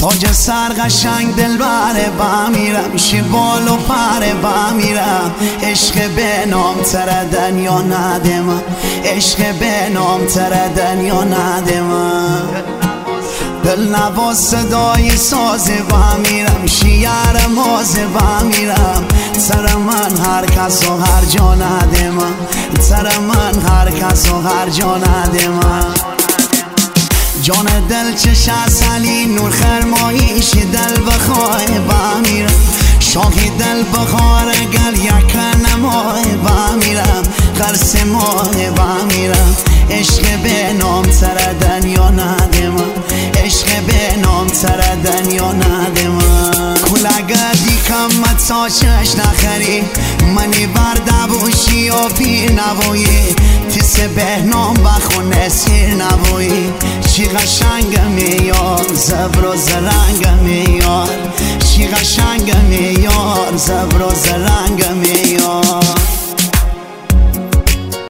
تاج سر قشنگ دل بره بمیرم، شیر بال و پره بمیرم. عشق به نام تردن یا ندم، عشق به نام تردن یا ندم. دل نواز صدای سازه بمیرم، شیر مازه بمیرم. سر من هر کس و هر جا ندم، سر من هر کس و هر جا ندم. جان دل چش اصلی نور خرمایش دل بخواه بمیرم. شاهی دل بخار گل یک نماه بمیرم، قرص ماه بمیرم. عشق به نام تردن یا ندم، عشق به نام تردن یا ندم. کلگردی کمت ساشش نخری منی برده بوشی و پیر نبویی. تیس به نام بخونه سیر نبویی. چی قشنگم یار زبر و زرنگم یار، چی قشنگم یار زبر و زرنگم.